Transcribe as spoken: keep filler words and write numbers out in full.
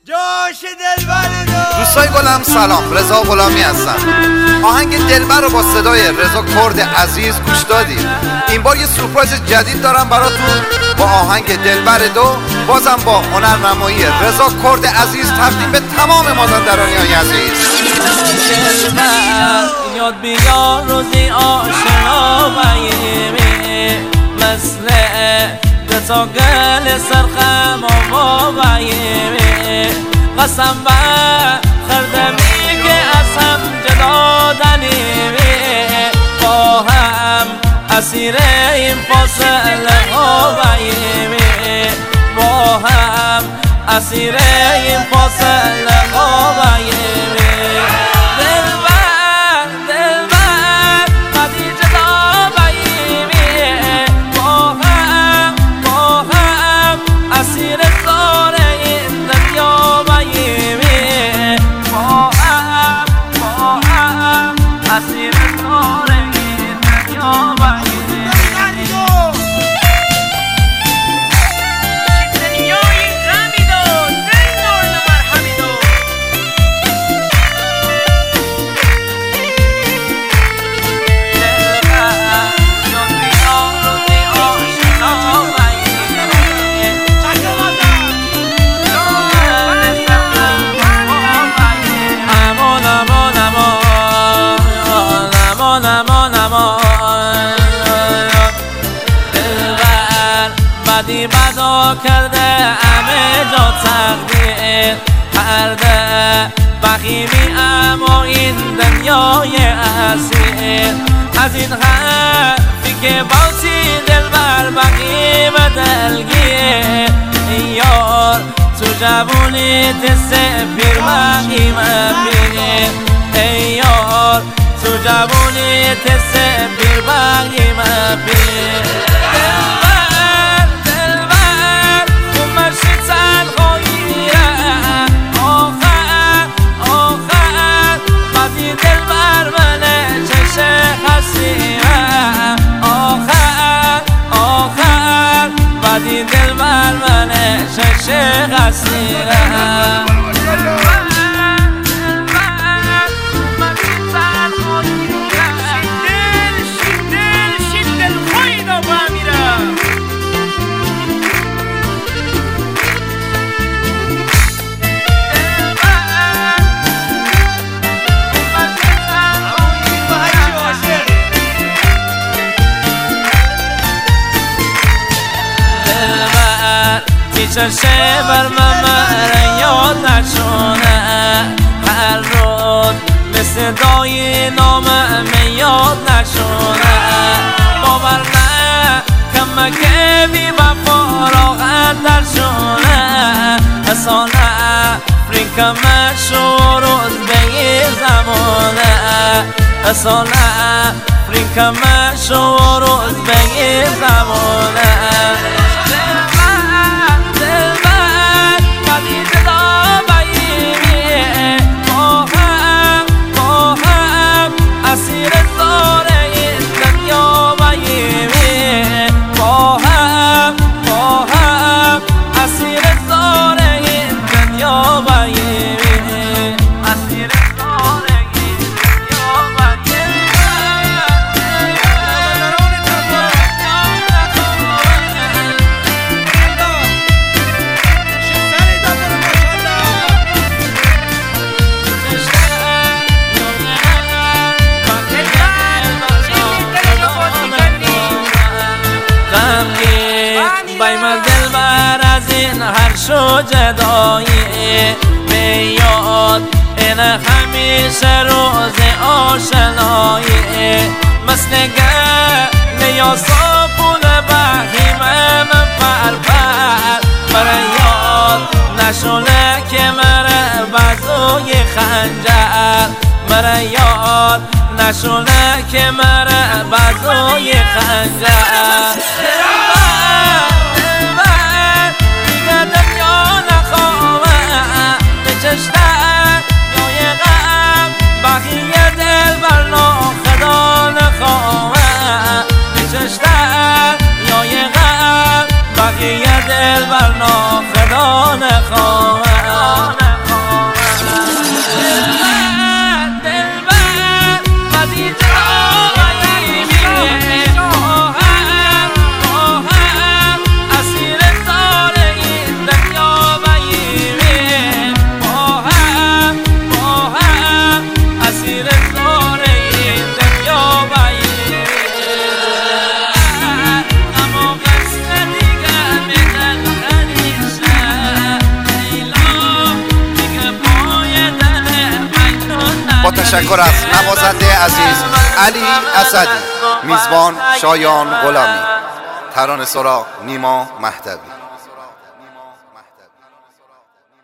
جاش دلبر دوستای گلم سلام، رضا غلامی هستم. آهنگ دلبر رو با صدای رضا کرد عزیز گوش دادید. این بار یه سورپرایز جدید دارم براتون با آهنگ دلبر دو، بازم با هنرنمایی رضا کرد عزیز، تقدیم به تمام مازندرانیای عزیز. دلبر یاد بیار روزی آشنا بیمی مثل دتا گل سرخم و بیمی قسم بر خردمی که از هم جدا دنیمی با هم اسیر این فاصله ها بیمی با هم اسیر این فاصله ها بیمی بدی بدا کرده همه جا تقدیر کرده بخیمی، اما این دنیای اسیر از این حرفی که باسی دلبر بقی و دلگیر یار تو جوونی تسپیر بقی مبیر ای یار تو جوونی تسپیر بقی مبیر بدی دل بر منه شش غسیره چشه بر من یاد نشونه هر روز به صدای نامم یاد نشونه باور نه کمکه بی وفا راحت در شونه حسان افریقا مشهور به یه زمانه حسان افریقا مشهور به یه زمانه بایم دلبر از این هر شو جدایی بیاد این همیشه روز آشنایی مثل گل یا صابون بهیمه من پر پر برای یاد نشونه که مره بازوی خنجر برای یاد نشونه که مره بازوی خنجر بقیه دل بر ناخدا نخواه نششتر یا یه غم بقیه دل بر ناخدا نخواه با تشکر از نوازنده عزیز علی اسدی، میزبان شایان غلامی، ترانه سرا نیما مهدوی.